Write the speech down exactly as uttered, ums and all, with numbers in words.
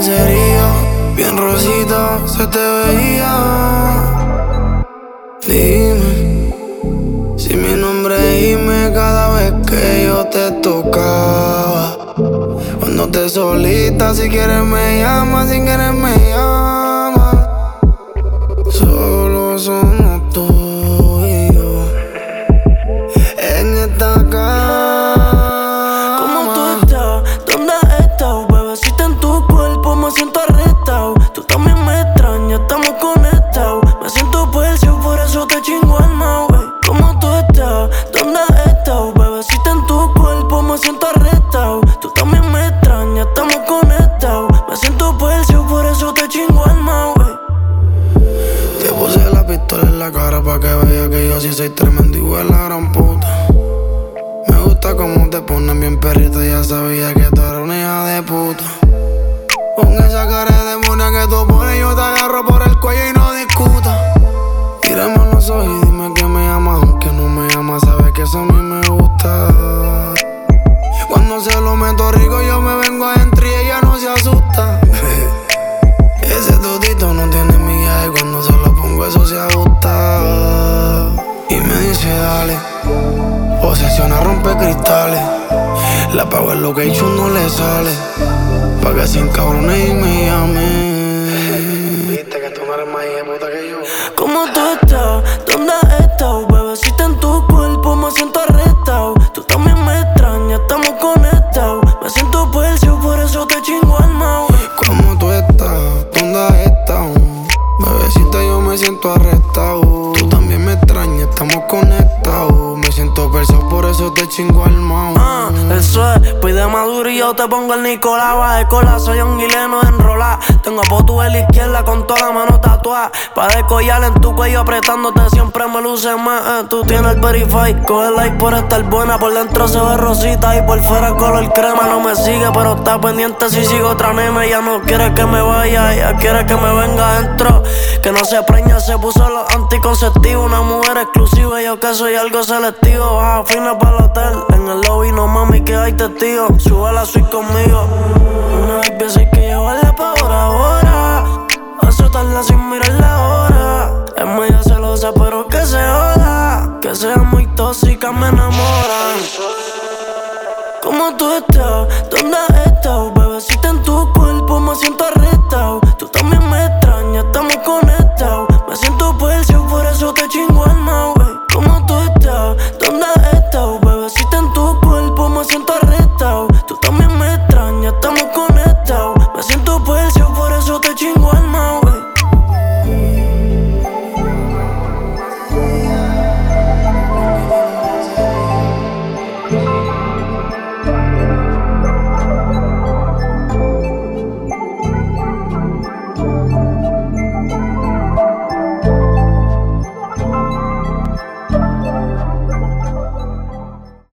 cacería, bien rosita se te veía. Dime si mi nombre es Jime cada vez que yo te tocaba. Cuando estés solita, si quieres me llamas, si quieres me llamas. Solo somos tú y yo en esta cama. ¿Cómo tú estás? ¿Dónde has estado? Bebecita, en tu cuerpo me siento arrestado. Tú también me extrañas, estamos conectados. Me siento perdido, por eso te chingo al mau. ¿Cómo tú estás? ¿Dónde has estado? Bebecita, en tu cuerpo me siento arrestado. Tú también me extrañas, estamos conectados. Me siento perdido, por eso te chingo al mau. Te puse la pistola en la cara pa' que veas que yo sí soy tremendo igual la gran puta. Me gusta cómo te pones bien perrita, ya sabía que tú eras una hija de puta. Con esa cara de demonia que tú pones, yo te agarro por el cuello y no discuta. Mírame a los ojos y dime que me amas, aunque no me amas, sabes que eso a mí me gusta. Cuando se lo meto rico yo me vengo adentro y ella no se asusta. Ese totito no tiene millaje, cuando se lo pongo eso se ajusta. Y me dice dale, posesiona rompe cristales. La pago en location no le sale, pa' que sin cabrones y me llame. Viste que tú no eres más hija puta que yo. ¿Cómo tú estás? ¿Dónde has estado? Bebecita, en tu cuerpo me siento arrestado. Tú también me extrañas, estamos conectados. Me siento perdido, por eso te chingo al mau. ¿Cómo tú estás? ¿Dónde has estado? Bebecita, yo me siento arrestado. Tú también me extrañas, estamos conectados. Me siento perdido, por eso te chingo al mau. Ah, eso es, pide maduro y yo te pongo el Nicolás. Baje cola, soy un guileno enrolar. Tengo a Potu en la izquierda con toda la mano tatuada. Pa' decollar en tu cuello apretándote siempre me luce más. eh. Tú tienes el verify, coge like por estar buena. Por dentro se ve rosita y por fuera color crema. No me sigue pero está pendiente si sigo otra nena. Ella no quiere que me vaya, ella quiere que me venga adentro. Que no se preña, se puso los anticonceptivos. Una mujer exclusiva, yo que soy algo selectivo. Baja fina para el hotel, en el lobby no mami que hay testigos. Sube la suite conmigo. Una vez pienso que llevarla pa' ahora, ahora. Azotarla sin mirar la hora. Es medio celosa pero que se joda. Que sea muy tóxica me enamoran. ¿Cómo tú estás? ¿Dónde has estado? Bebecita, en tu cuerpo me siento arreglado.